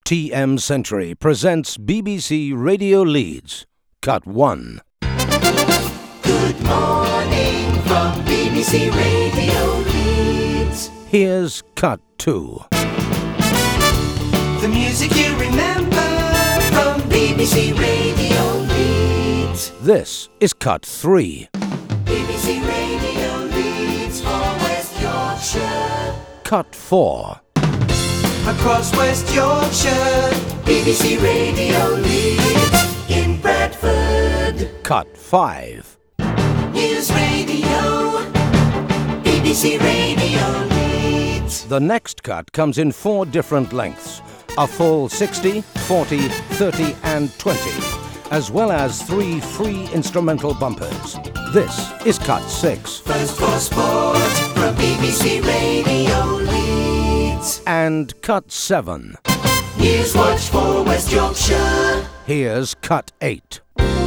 TM Century presents BBC Radio Leeds, Cut 1. Good morning from BBC Radio Leeds. Here's Cut 2. The music you remember from BBC Radio Leeds. This is Cut 3. BBC Radio Leeds for West Yorkshire. Cut 4. Across West Yorkshire, BBC Radio Leeds in Bradford. Cut 5. News Radio, BBC Radio Leeds. The next cut comes in 4 different lengths. A full 60, 40, 30 and 20, as well as 3 free instrumental bumpers. This is Cut 6. First for sport from BBC Radio Leeds. And Cut 7. News Watch for West Yorkshire. Here's Cut 8.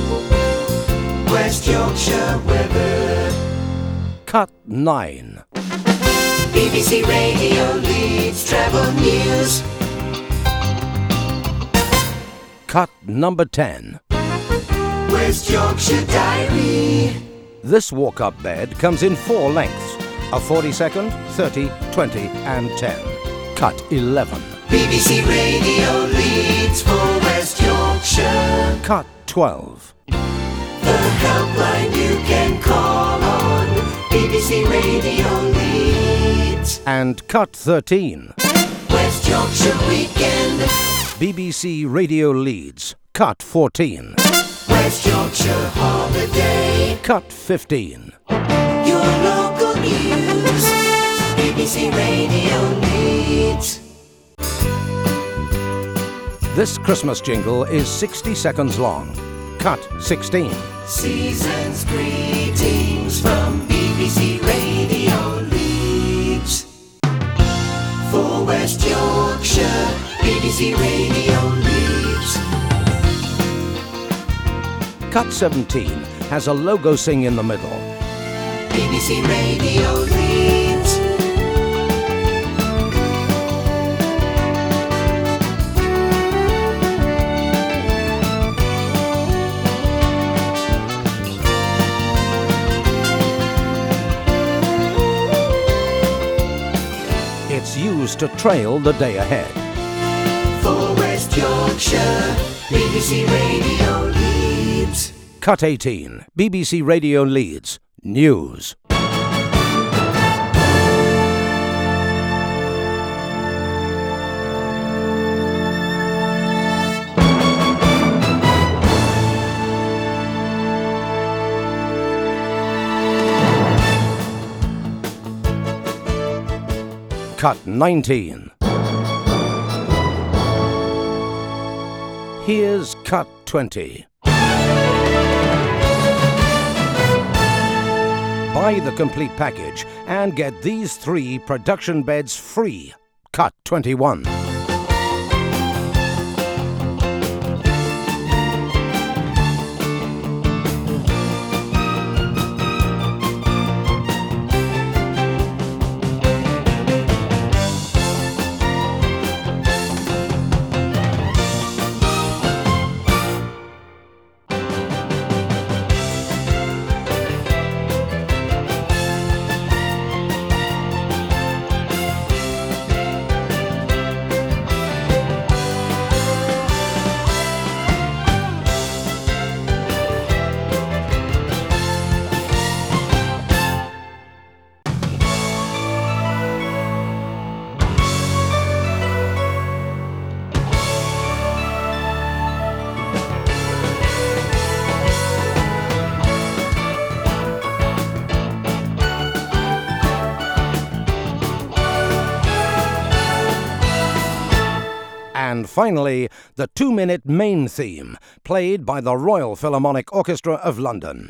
West Yorkshire weather. Cut 9. BBC Radio Leeds travel news. Cut number 10. West Yorkshire diary. This walk-up bed comes in 4 lengths. A 40-second, 30, 20 and 10. Cut 11. BBC Radio Leeds for West Yorkshire. Cut 12. The helpline you can call on. BBC Radio Leeds. And Cut 13. West Yorkshire weekend. BBC Radio Leeds. Cut 14. West Yorkshire holiday. Cut 15. Your local news. BBC Radio Leeds. This Christmas jingle is 60 seconds long. Cut 16. Season's greetings from BBC Radio Leeds. For West Yorkshire, BBC Radio Leeds. Cut 17 has a logo sing in the middle. BBC Radio Leeds. It's used to trail the day ahead. For West Yorkshire, BBC Radio Leeds. Cut 18. BBC Radio Leeds. News. Cut 19. Here's Cut 20. Buy the complete package and get these 3 production beds free. Cut 21. And finally, the 2-minute main theme, played by the Royal Philharmonic Orchestra of London.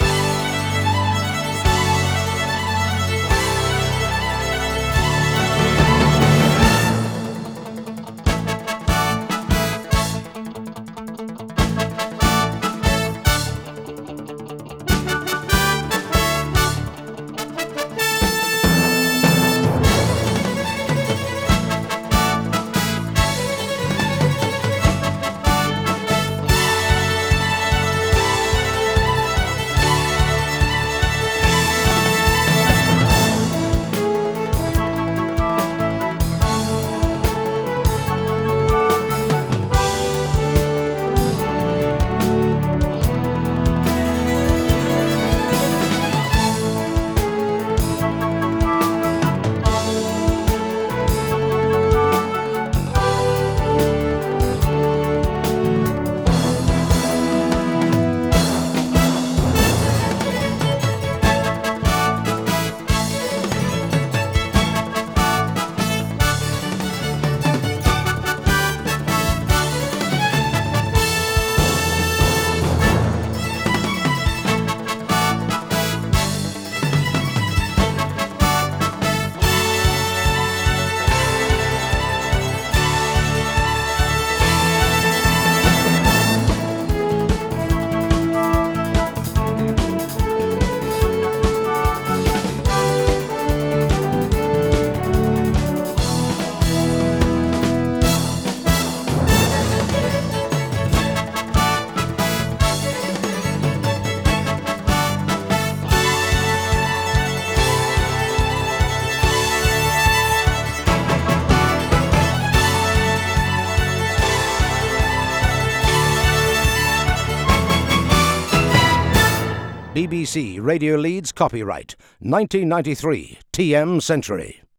BBC Radio Leeds copyright 1993 TM Century.